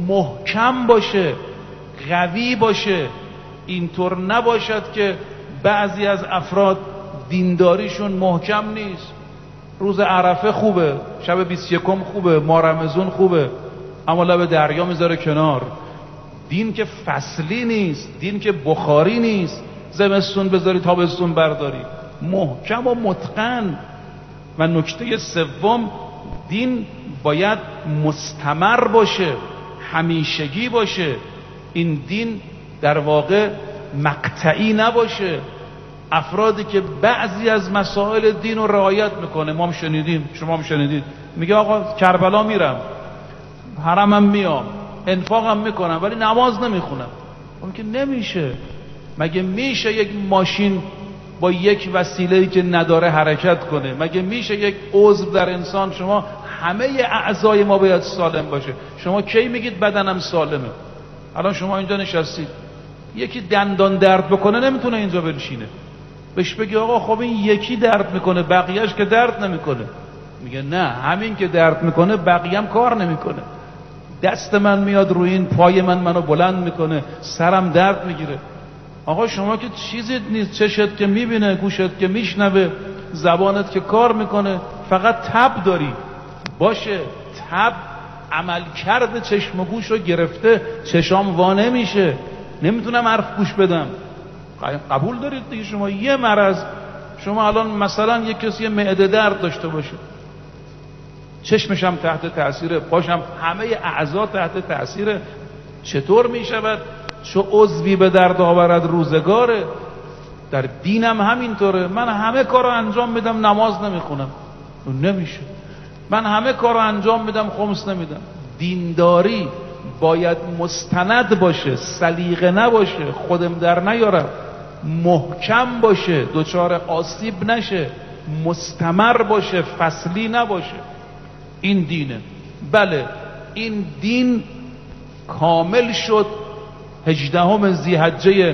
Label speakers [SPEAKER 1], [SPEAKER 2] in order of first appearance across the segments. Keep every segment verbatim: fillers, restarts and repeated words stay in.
[SPEAKER 1] محکم باشه، قوی باشه. اینطور نباشد که بعضی از افراد دینداریشون محکم نیست. روز عرفه خوبه، شب بیست و یکم خوبه، ماه رمضان خوبه، اما لب دریا میذاره کنار. دین که فصلی نیست، دین که بخاری نیست، زمستون بذاری تابستون برداری، محکم و متقن. و نکته سوم، دین باید مستمر باشه، همیشگی باشه. این دین در واقع مقطعی نباشه. افرادی که بعضی از مسائل دین رو رعایت میکنه، ما هم شنیدیم، شما هم شنیدید، میگه آقا کربلا میرم، حرمم میام، انفاقم میکنم، ولی نماز نمیخونم. اون که نمیشه. مگه میشه یک ماشین با یک وسیله‌ای که نداره حرکت کنه؟ مگه میشه یک عضو در انسان، شما همه اعضای ما باید سالم باشه. شما کی میگید بدنم سالمه؟ الان شما اینجا نشستید، یکی دندان درد بکنه نمیتونه اینجا بنشینه، بهش بگی آقا خب این یکی درد میکنه، بقیهش که درد نمیکنه. میگه نه، همین که درد میکنه بقیه هم کار نمیکنه. دست من میاد روی این، پای من منو بلند میکنه، سرم درد میگیره. آقا شما که چیزی نیست، چشت که میبینه، گوشت که میشنوه، زبانت که کار میکنه، فقط تب داری. باشه، تب عمل کرده چشم و گوش رو گرفته، چشام وا نمیشه، نمیتونم حرف گوش بدم. قبول دارید دیگه؟ شما یه مرض، شما الان مثلا یک کسی معده درد داشته باشه، چشمش هم تحت تاثیر، پاشم، همه اعضا تحت تاثیر، چطور میشود چو عضوی به درد آورد روزگاره؟ در دینم همینطوره. من همه کار رو انجام میدم، نماز نمیخونم، نمیشه. من همه کار رو انجام میدم، خمس نمیدم. دینداری باید مستند باشه، سلیقه نباشه، خودم در نیارم، محکم باشه، دچار آسیب نشه، مستمر باشه، فصلی نباشه. این دینه. بله، این دین کامل شد هجدهم ذی‌حجه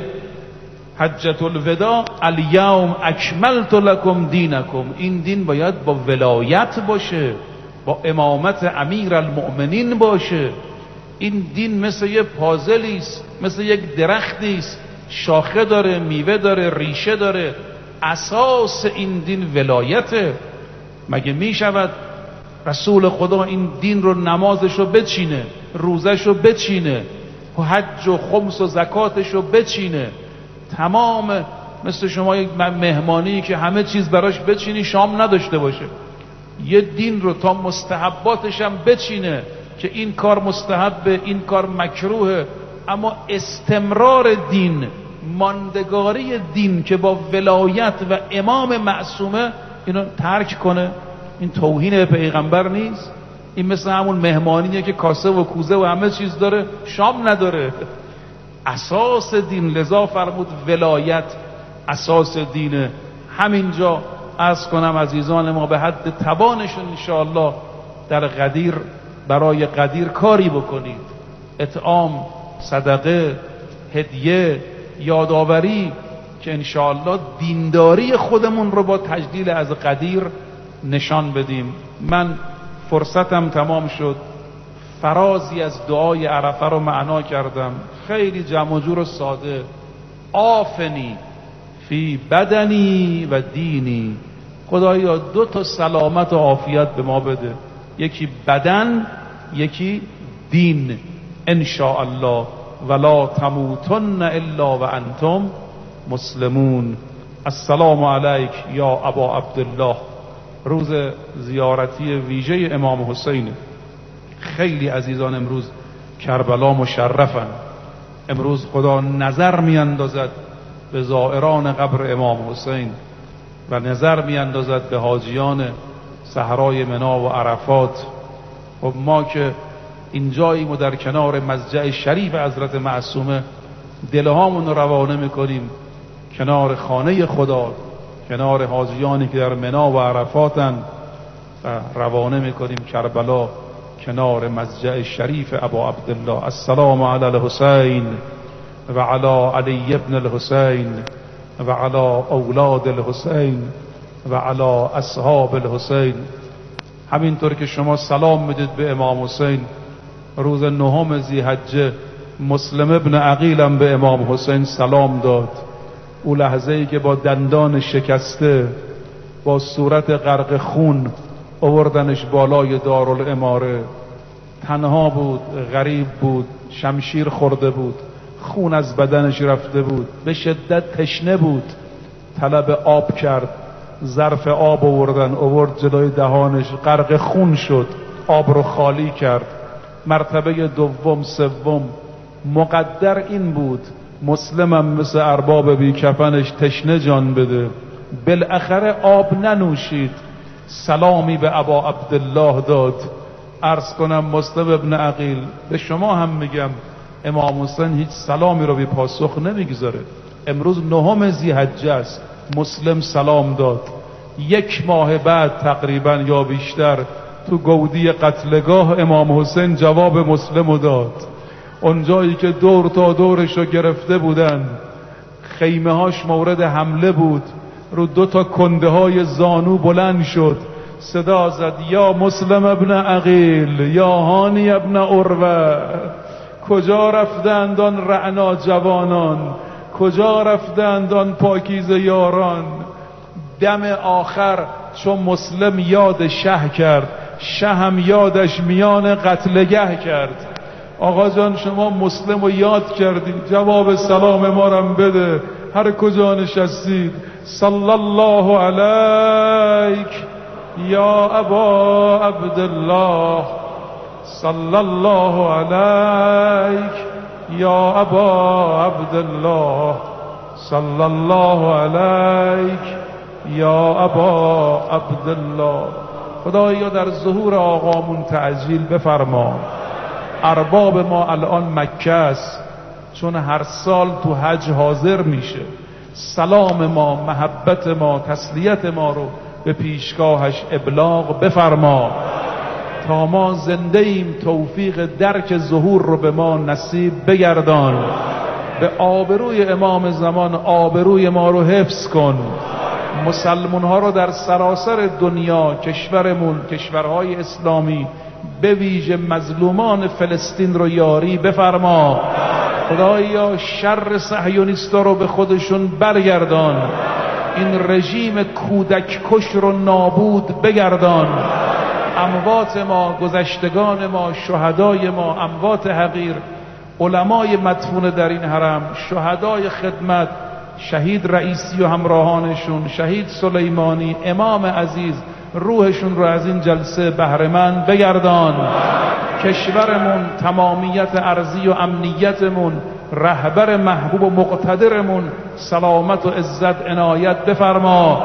[SPEAKER 1] حجة الوداع، الیوم اکملت لکم دینکم. این دین باید با ولایت باشه، با امامت امیر المؤمنین باشه. این دین مثل یه پازلی است، مثل یک درختی است، شاخه داره، میوه داره، ریشه داره. اساس این دین ولایته. مگه می شود رسول خدا این دین رو، نمازش رو بچینه، روزش رو بچینه، و حج و خمس و زکاتش رو بچینه، تمام مثل شما یک مهمانی که همه چیز براش بچینی، شام نداشته باشه؟ یه دین رو تا مستحباتش هم بچینه که این کار مستحبه، این کار مکروهه، اما استمرار دین، ماندگاری دین که با ولایت و امام معصومه، اینو ترک کنه. این توهین به پیغمبر نیست؟ این مثل همون مهمانیه که کاسه و کوزه و همه چیز داره، شام نداره. اساس دین، لذا فرمود ولایت اساس دینه. همینجا عرض کنم عزیزان ما، به حد توانشون انشاءالله در قدیر، برای قدیر کاری بکنید. اطعام، صدقه، هدیه، یادآوری، که انشاءالله دینداری خودمون رو با تجلیل از قدیر نشان بدیم. من فرصتم تمام شد، فرازی از دعای عرفه رو معنا کردم، خیلی جمع و جور و ساده. آفنی فی بدنی و دینی. خدایا دو تا سلامت و عافیت به ما بده، یکی بدن، یکی دین انشاءالله. ولا تموتن الا و انتم مسلمون. السلام علیک یا ابا عبدالله. روز زیارتی ویژه امام حسین. خیلی عزیزان امروز کربلا مشرفن. امروز خدا نظر میاندازد به زائران قبر امام حسین و نظر میاندازد به حاجیان صحرای منا و عرفات. و ما که اینجاییم و در کنار مضجع شریف حضرت معصومه، دلهامون رو روانه میکنیم کنار خانه خدا، کنار حاجیانی که در منا و عرفاتن، و روانه میکنیم کربلا کنار مضجع شریف ابا عبدالله. السلام علی الحسین و علی علی ابن الحسین و علی اولاد الحسین و علی اصحاب الحسین. همینطور که شما سلام میدید به امام حسین، روز نهم ذی‌حجه مسلم ابن عقیلم به امام حسین سلام داد. او لحظه ای که با دندان شکسته با صورت غرق خون آوردنش بالای دارالاماره، تنها بود، غریب بود، شمشیر خورده بود، خون از بدنش رفته بود، به شدت تشنه بود، طلب آب کرد، ظرف آب آوردن، آورد جلوی دهانش، غرق خون شد، آب رو خالی کرد. مرتبه دوم سوم مقدر این بود مسلمم مثل ارباب بی کفنش تشنه جان بده، بالاخره آب ننوشید، سلامی به ابا عبدالله داد. عرض کنم مسلم ابن عقیل، به شما هم میگم امام حسین هیچ سلامی رو بی پاسخ نمیگذاره. امروز نهم ذی‌حجه است، مسلم سلام داد. یک ماه بعد تقریبا یا بیشتر تو گودی قتلگاه امام حسین جواب مسلم داد. اونجایی که دور تا دورش رو گرفته بودن، خیمه هاش مورد حمله بود، رو دو تا کنده های زانو بلند شد، صدا زد یا مسلم ابن عقیل، یا هانی ابن عروه، کجا رفتند آن رعنا جوانان، کجا رفتند آن پاکیزه یاران. دم آخر چون مسلم یاد شه کرد، شه هم یادش میان قتلگه کرد. آقا جان شما مسلم رو یاد کردید، جواب سلام ما رم بده، هر کجا نشستید. صلی الله علیک یا ابا عبدالله، صلی الله علیک یا ابا عبدالله، صلی الله علیک یا ابا عبدالله. خدایا در ظهور آقامون تعجیل بفرما. ارباب ما الان مکه است، چون هر سال تو حج حاضر میشه. سلام ما، محبت ما، تسلیت ما رو به پیشگاهش ابلاغ بفرما تا ما زنده ایم. توفیق درک ظهور رو به ما نصیب بگردان. به آبروی امام زمان آبروی ما رو حفظ کن. مسلمون ها رو در سراسر دنیا، کشورمون، کشورهای اسلامی، به ویژه مظلومان فلسطین رو یاری بفرما. خدایا شر صهیونیستا رو به خودشون برگردان. این رژیم کودک کش رو نابود بگردان. اموات ما، گذشتگان ما، شهدای ما، اموات حقیر، علمای مدفون در این حرم، شهدای خدمت، شهید رئیسی و همراهانشون، شهید سلیمانی، امام عزیز، روحشون رو از این جلسه بهره‌مند بگردان. کشورمون، تمامیت ارضی و امنیتمون، رهبر محبوب و مقتدرمون سلامت و عزت عنایت بفرما.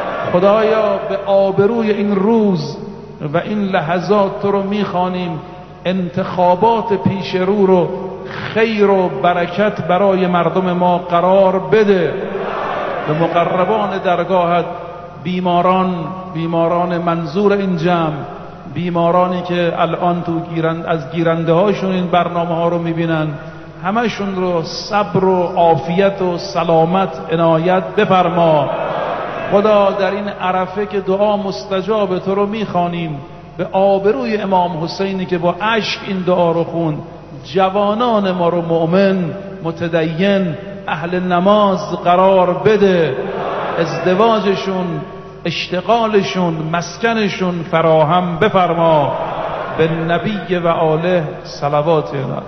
[SPEAKER 1] خدایا به آبروی این روز و این لحظات تو رو میخوانیم، انتخابات پیش رو رو خیر و برکت برای مردم ما قرار بده. به مقربان درگاهت، بیماران، بیماران منظور این جمع، بیمارانی که الان تو گیرند از گیرنده هاشون این برنامه ها رو میبینن، همشون رو صبر و عافیت و سلامت عنایت بفرما. خدا در این عرفه که دعا مستجاب تو رو میخوانیم، به آبروی امام حسینی که با اشک این دعا رو خوند، جوانان ما رو مؤمن، متدین، اهل نماز قرار بده. ازدواجشون، اشتغالشون، مسکنشون فراهم بفرما. به نبی و آله صلوات الله.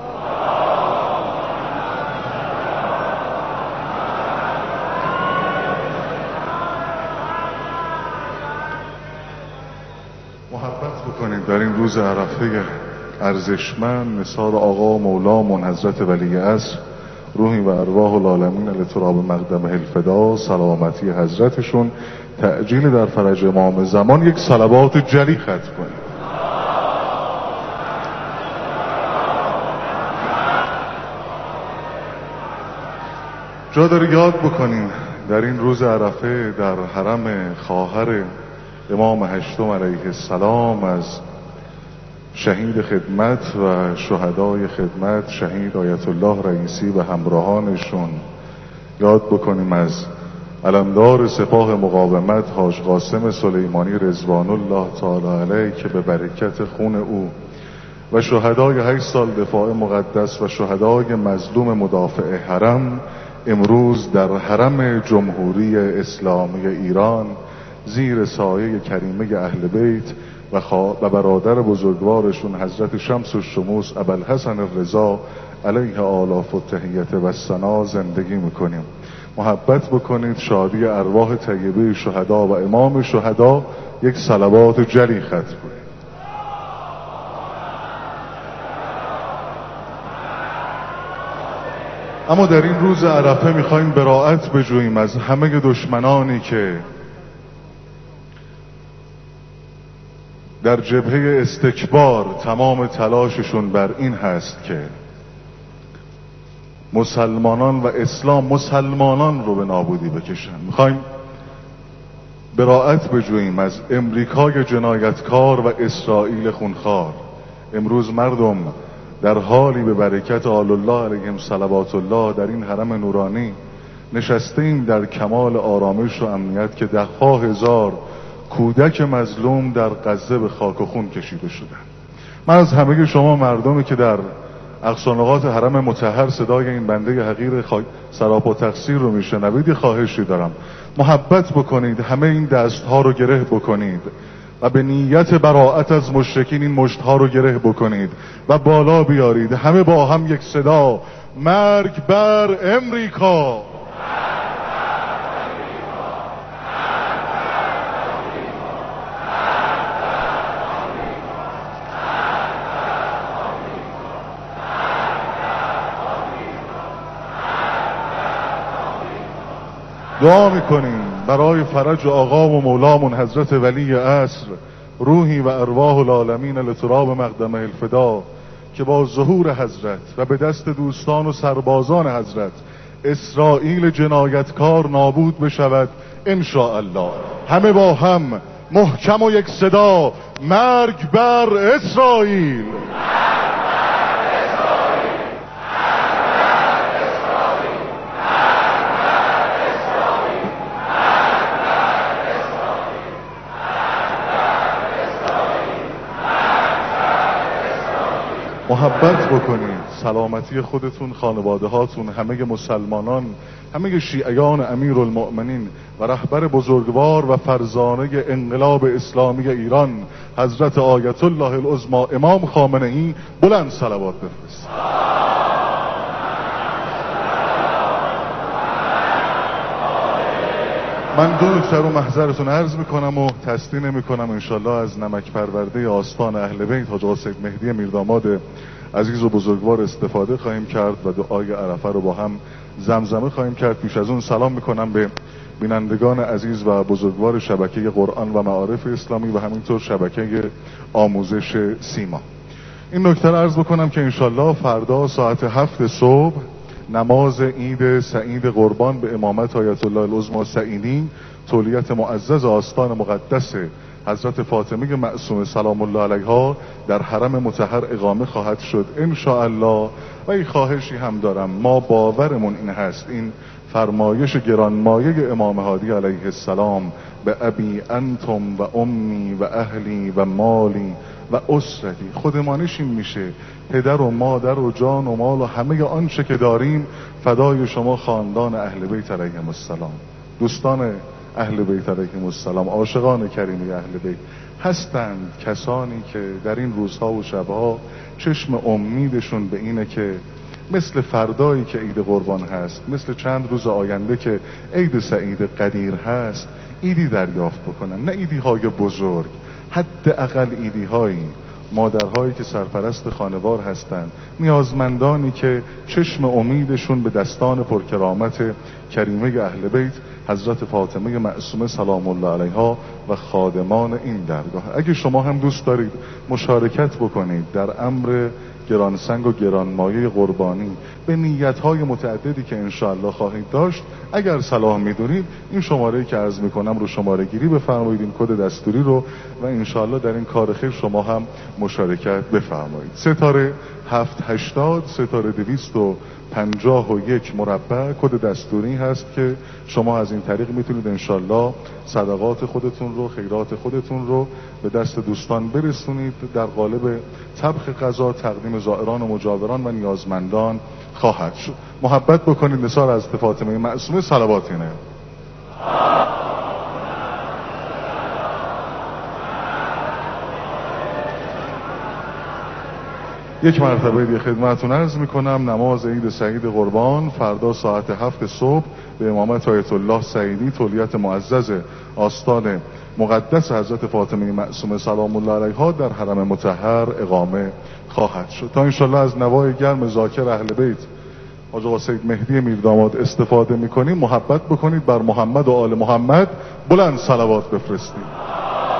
[SPEAKER 2] محبت بکنید در این روز عرفه ارزشمند مثال آقا و مولامون حضرت ولی عصر، روحی و ارواح العالمین لتراب مقدمه الفدا، سلامتی حضرتشون، تعجیل در فرج امام زمان، یک صلوات جلی ختم کنید. جا داره یاد بکنیم در این روز عرفه در حرم خواهر امام هشتم علیه السلام از شهید خدمت و شهدای خدمت، شهید آیت الله رئیسی و همراهانشون، یاد بکنیم از علمدار سپاه مقاومت حاج قاسم سلیمانی رضوان الله تعالی علیه که به برکت خون او و شهدای هشت سال دفاع مقدس و شهدای مظلوم مدافع حرم امروز در حرم جمهوری اسلامی ایران زیر سایه کریمه اهل بیت و, و برادر بزرگوارشون حضرت شمس الشموس ابوالحسن الرضا علیه آلاف التحیت و ثنا زندگی میکنیم. محبت بکنید شادی ارواح طیبه شهدا و امام شهدا یک صلوات جلی ختم کنید. اما در این روز عرفه میخوایم براءت بجوییم از همه دشمنانی که در جبهه استکبار تمام تلاششون بر این هست که مسلمانان و اسلام مسلمانان رو به نابودی بکشن. میخوایم براءت بجوییم از امریکای جنایتکار و اسرائیل خونخوار. امروز مردم در حالی به برکت آل الله علیهم صلوات الله در این حرم نورانی نشستیم در کمال آرامش و امنیت که ده ها هزار کودک مظلوم در غزه به خاک و خون کشیده شدن. من از همه شما مردمی که در اقصی نقاط حرم مطهر صدای این بنده حقیر خا... سراپا تقصیر رو میشنوید خواهشی دارم، محبت بکنید، همه این دست ها رو گره بکنید و به نیت براءت از مشرکین این مشت ها رو گره بکنید و بالا بیارید همه با هم یک صدا: مرگ بر امریکا. دعا میکنیم برای فرج آقا و مولامون حضرت ولی عصر، روحی و ارواح العالمین لتراب مقدمه الفدا، که با ظهور حضرت و به دست دوستان و سربازان حضرت اسرائیل جنایتکار نابود بشود ان شاء الله. همه با هم محکم و یک صدا: مرگ بر اسرائیل. محبت بکنید، سلامتی خودتون، خانواده هاتون، همه مسلمانان، همه شیعیان امیر المؤمنین و رهبر بزرگوار و فرزانه انقلاب اسلامی ایران حضرت آیت الله العظمی امام خامنه ای بلند صلوات بفرستید. من دو نکته رو محضرتون عرض میکنم و تصدیق نمیکنم انشالله از نمک پرورده آستان اهل بیت حاج آقا سید مهدی میرداماد عزیز و بزرگوار استفاده خواهیم کرد و دعای عرفه رو با هم زمزمه خواهیم کرد. پیش از اون سلام میکنم به بینندگان عزیز و بزرگوار شبکه قرآن و معارف اسلامی و همینطور شبکه آموزش سیما. این نکته رو عرض بکنم که انشالله فردا ساعت هفت صبح نماز عید سعید قربان به امامت آیت الله العظمی سعیدی تولیت معزز آستان مقدس حضرت فاطمه معصومه سلام الله علیها در حرم مطهر اقامه خواهد شد ان شاء الله. و این خواهشی هم دارم، ما باورمون این هست، این فرمایش گرانمایه امام هادی علیه السلام: به ابی انتم و امی و اهلی و مالی و اسرتی. خودمانش این میشه پدر و مادر و جان و مال و همه آنچه که داریم فدای شما خاندان اهل بیت علیهم السلام. دوستان اهل بیت علیهم السلام، عاشقان کریمی اهل بیت هستند کسانی که در این روزها و شبها چشم امیدشون به اینه که مثل فردایی که عید قربان هست، مثل چند روز آینده که عید سعید قدیر هست، عیدی دریافت بکنن، نه عیدی های بزرگ، حداقل عیدی هایی، مادرهایی که سرپرست خانوار هستند، نیازمندانی که چشم امیدشون به دستان پرکرامت کریمه اهل بیت حضرت فاطمه معصومه سلام الله علیها و خادمان این درگاه. اگه شما هم دوست دارید مشارکت بکنید در امر گرانسنگ و گرانمایه قربانی به نیت‌های متعددی که انشاءالله خواهید داشت، اگر صلاح می‌دونید این شماره‌ای که عرض می‌کنم رو شماره گیری بفرمایید، این کد دستوری رو، و انشاءالله در این کار خیر شما هم مشارکت بفرمایید. ستاره هفت هشتاد ستاره دویست و پنجاه و یک مربع کد دستوری هست که شما از این طریق میتونید انشالله صدقات خودتون رو، خیرات خودتون رو به دست دوستان برسونید. در قالب طبخ غذا تقدیم زائران و مجاوران و نیازمندان خواهد شد. محبت بکنید نثار از فاطمه معصومه صلوات اینه. یک مرتبه دیگه خدمتتون عرض میکنم نماز عید سعید قربان فردا ساعت هفت صبح به امامت آیت الله سعیدی تولیت معزز آستان مقدس حضرت فاطمه معصومه سلام الله علیها در حرم مطهر اقامه خواهد شد. تا انشالله از نوای گرم ذاکر اهل بیت حاج آقا سید مهدی میرداماد استفاده میکنیم. محبت بکنید بر محمد و آل محمد بلند صلوات بفرستید.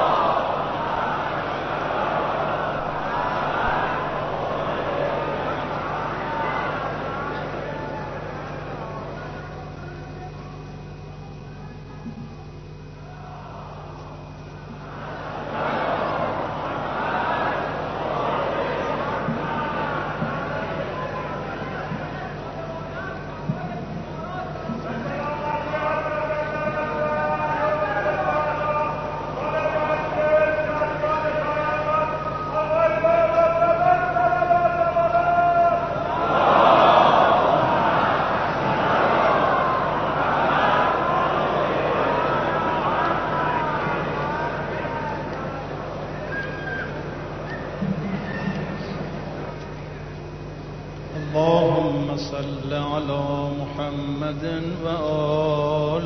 [SPEAKER 1] اللهم صل على محمد وآل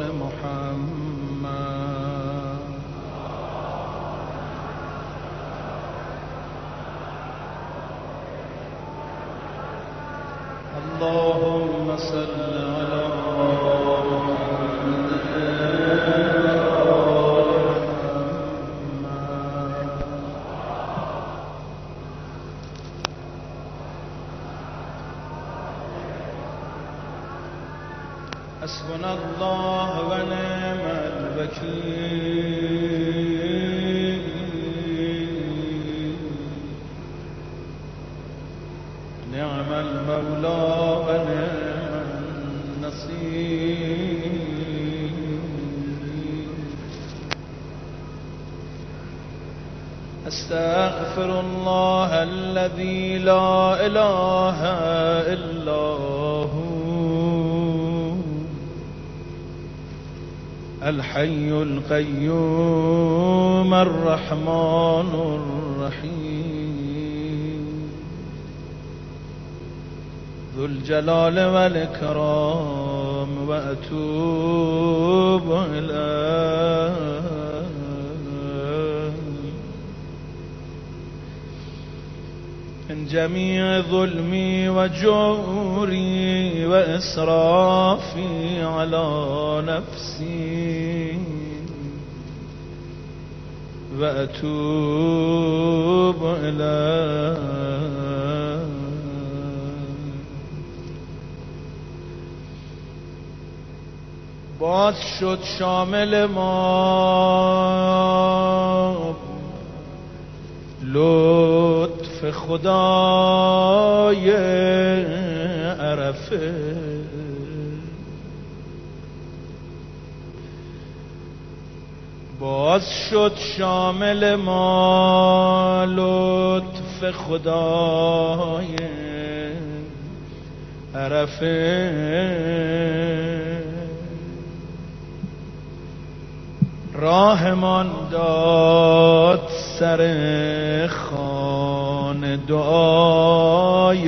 [SPEAKER 1] محمد. اللهم صل على محمد حسبنا الله ونعم الوكيل. نعم المولى ونعم النصير. استغفر الله الذي لا إله إلا هو الحي القيوم الرحمن الرحيم ذو الجلال والإكرام وأتوب إليه من جميع ظلمي وجوري وإسرافي على نفسي وأتوب إليه. باز شد شامل ما لطف خدای عرفه. باز شد شامل ما لطف خدای عرفه. راهمان داد سر خوان دعای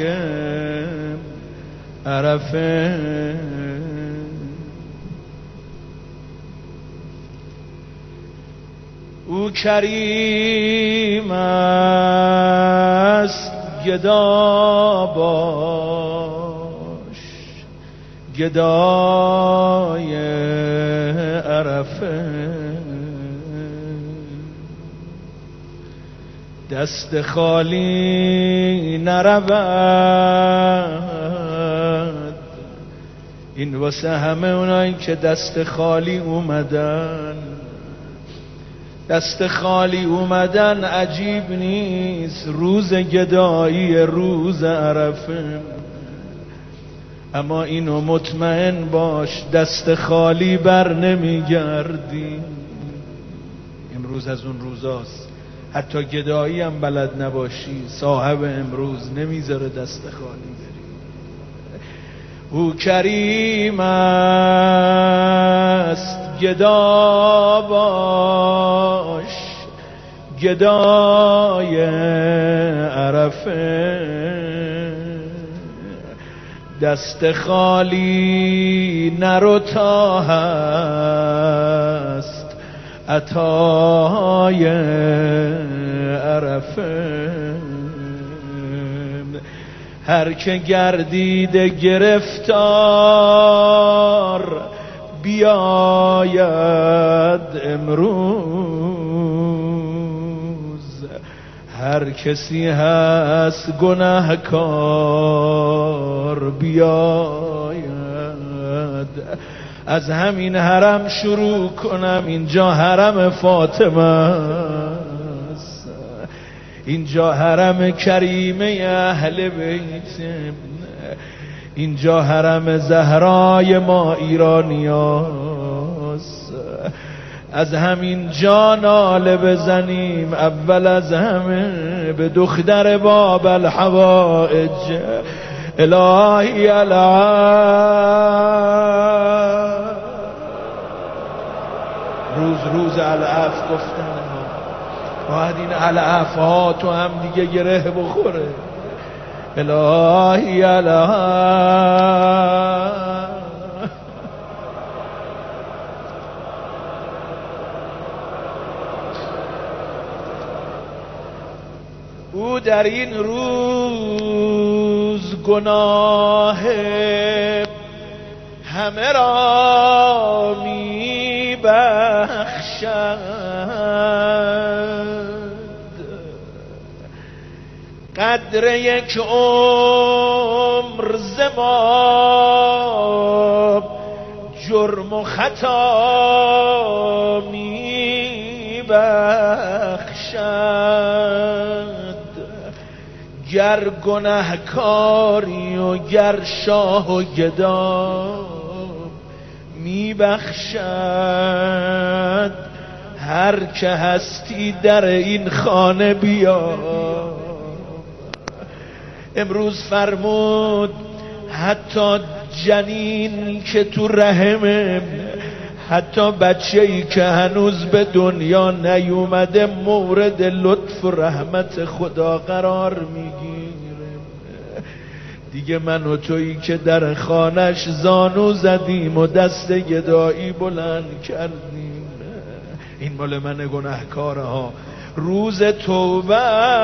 [SPEAKER 1] عرفه. او کریم است گدا باش گدای عرفه.
[SPEAKER 3] دست خالی نرود. این واسه همه اونایی که دست خالی اومدن. دست خالی اومدن عجیب نیست، روز گدایی روز عرفه، اما اینو مطمئن باش دست خالی بر نمیگردی. امروز از اون روزاست، حتی گدایی هم بلد نباشی صاحب امروز نمیذاره دست خالی بری. او کریم است گدا باش، گدای عرفه، دست خالی نرو تا هست عطای عرفه. هر که گردیده گرفتار بیاید امروز، هر کسی هست گناهکار بیاید. از همین حرم شروع کنم، اینجا حرم فاطمه است، اینجا حرم کریمه اهل بیت، اینجا حرم زهرای ما ایرانیاست. از همین جا ناله بزنیم اول از همه به دختر باب الحوائج، الهی العفو. روز روز العفو گفتن باید این العفو ها تو هم دیگه گره بخوره. الهی العفو. او در این روز گناه همه را می بخشد. قدر یک عمر ز ما جرم و خطا می بخشد. گر گناهکاری و گر شاه و گدا می بخشد. هر که هستی در این خانه بیا. امروز فرمود حتی جنین که تو رحمه، حتی بچه‌ای که هنوز به دنیا نیومده مورد لطف و رحمت خدا قرار میگیره. دیگه من و تویی که در خانش زانو زدیم و دست گدایی بلند کردیم، این مال من گناهکاره ها. روز توبه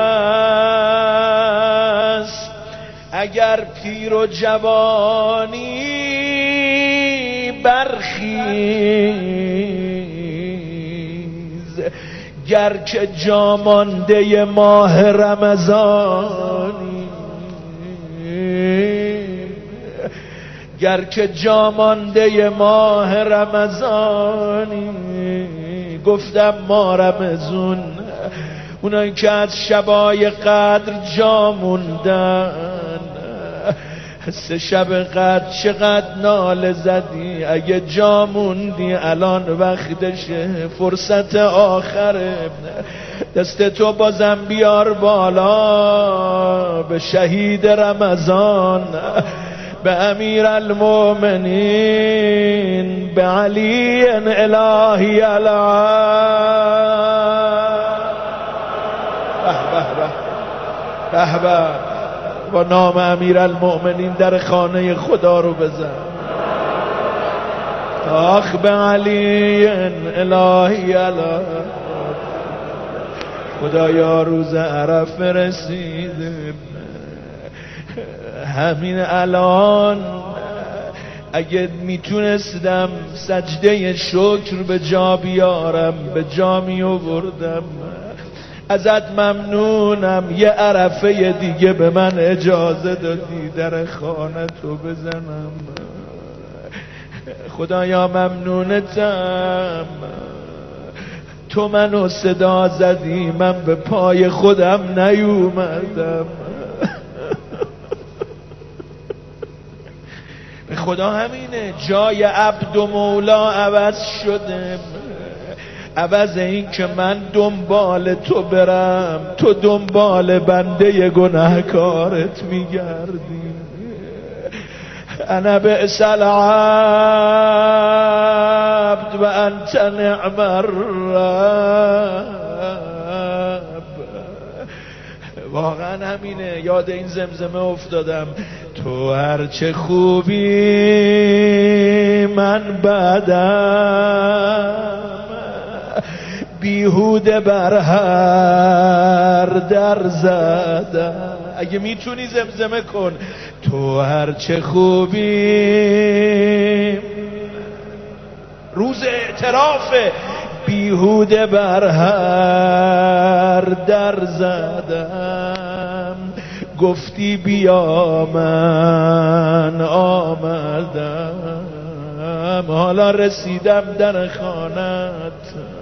[SPEAKER 3] است، اگر پیر و جوانی برخیز، گر که جامانده ماه رمضانی، گر که جامانده ماه رمضانی. گفتم ما رمضون، اونایی که از شبای قدر جا موندن، سه شب قدر چقدر ناله زدی. اگه جا موندی الان وقتشه، فرصت آخره. دست تو بازم بیار بالا به شهید رمضان، به امیر المؤمنین، به علی الهی العال. به به با نام امیر المؤمنین در خانه خدا رو بزن. آخ به علی الهی العال. خدایا روز عرفه رسیده، همین الان اگه میتونستم سجده شکر به جا بیارم به جا می آوردم. ازت ممنونم یه عرفه دیگه به من اجازه دادی در خانه تو بزنم. خدایا ممنونتم، تو منو صدا زدی من به پای خودم نیومدم. به خدا همینه، جای عبد و مولا عوض شده. عوض این که من دنبال تو برم تو دنبال بنده گناهکارت میگردی. انا بئس العبد و انت نعم الرب. واقعا همینه، یاد این زمزمه افتادم. تو هرچه خوبی من بدم، بیهوده بر هر در زدم. اگه میتونی زمزمه کن. تو هرچه خوبی، روز اعترافه، بیهوده بر هر در زدم. گفتی بیا من آمدم، حالا رسیدم در خانت.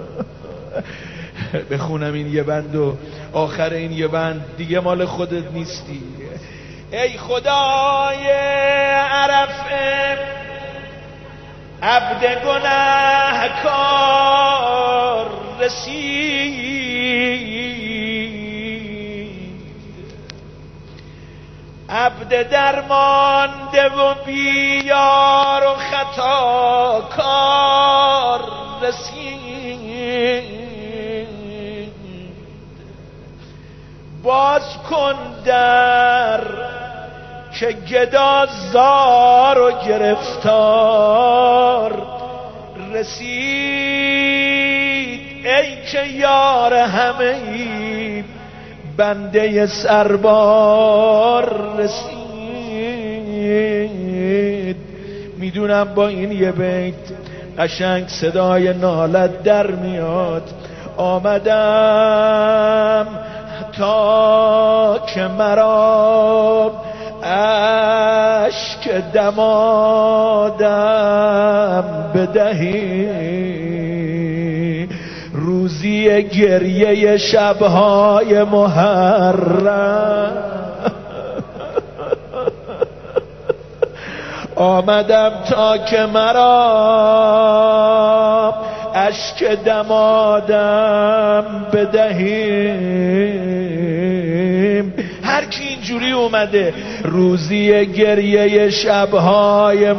[SPEAKER 3] بخونم این یه بند و آخر این یه بند دیگه مال خودت نیستی. ای خدای عرفه عبد گناهکار رسید، عبد درمانده و بیار و خطا کار رسید. باز کن در که گدا زار و گرفتار رسید. ای که یار همه ای بنده سربار رسید. میدونم با این یه بیت قشنگ صدای نالت در میاد. آمدم تا که مرا اشک دمادم بدهی، روزی گریه شبهای محرم. آمدم تا که مرا اشک دمادم بدهیم. هر کی اینجوری اومده روزی گریه شبهای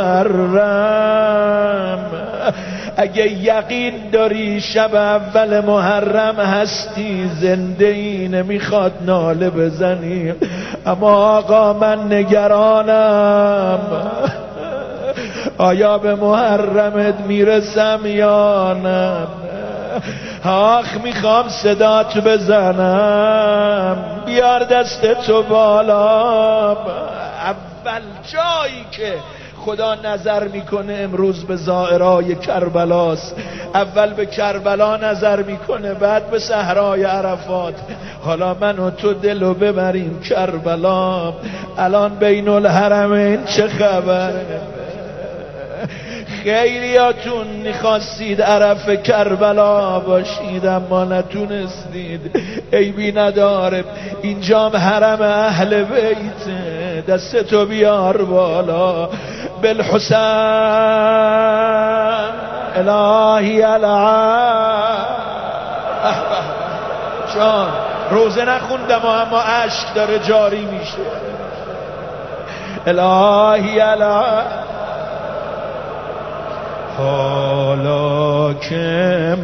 [SPEAKER 3] محرم. اگه یقین داری شب اول محرم هستی زنده ای نمیخواد ناله بزنی، اما آقا من نگرانم آیا به محرمت میرسم یا نه. آخ میخوام صدات بزنم، بیار دست تو بالا. اول جایی که خدا نظر میکنه امروز به زائرای کربلاست. اول به کربلا نظر میکنه، بعد به صحرای عرفات. حالا من و تو دلو ببریم کربلا. الان بین الحرمین چه خبره؟ خیلیاتون میخواستید عرف کربلا باشید اما نتونستید. عیبی نداره، اینجام حرم اهل بیت. دستتو بیار بالا. بالحسین الهی العام. جان روزه نخوندم اما عشق داره جاری میشه. الهی العام. حالا که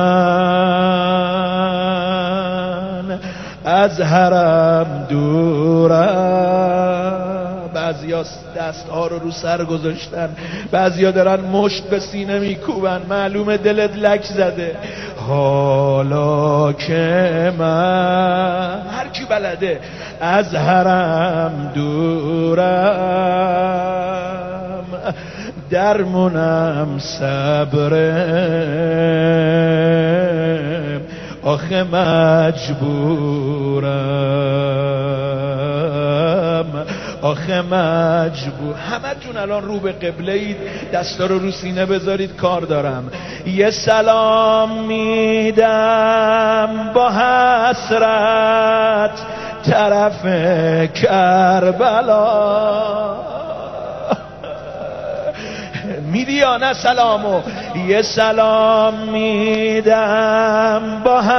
[SPEAKER 3] من از حرم دورم، بعضیا دست ها رو رو سر گذاشتن، بعضیا دارن مشت به سینه میکوبن، معلومه دلت لک زده. حالا که من، هر کی بلده، از حرم دورم، درمونم صبرم، آخه مجبورم، آخه مجبور. همه جون الان رو به قبله اید، دستا رو رو سینه بذارید، کار دارم. یه سلام میدم با حسرت طرف کربلا. میدی یا نه سلامو؟ یه سلام میدم با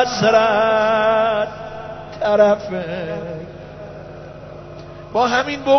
[SPEAKER 3] حسرت طرف. با همین